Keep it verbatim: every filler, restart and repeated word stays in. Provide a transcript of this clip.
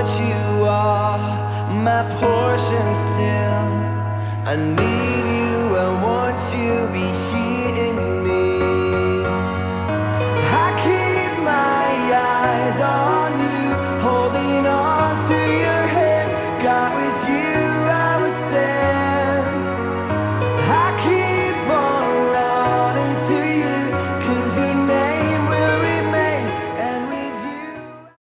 what you are, my portion still. I need you, I want you to be here in me. I keep my eyes on you, holding on to you.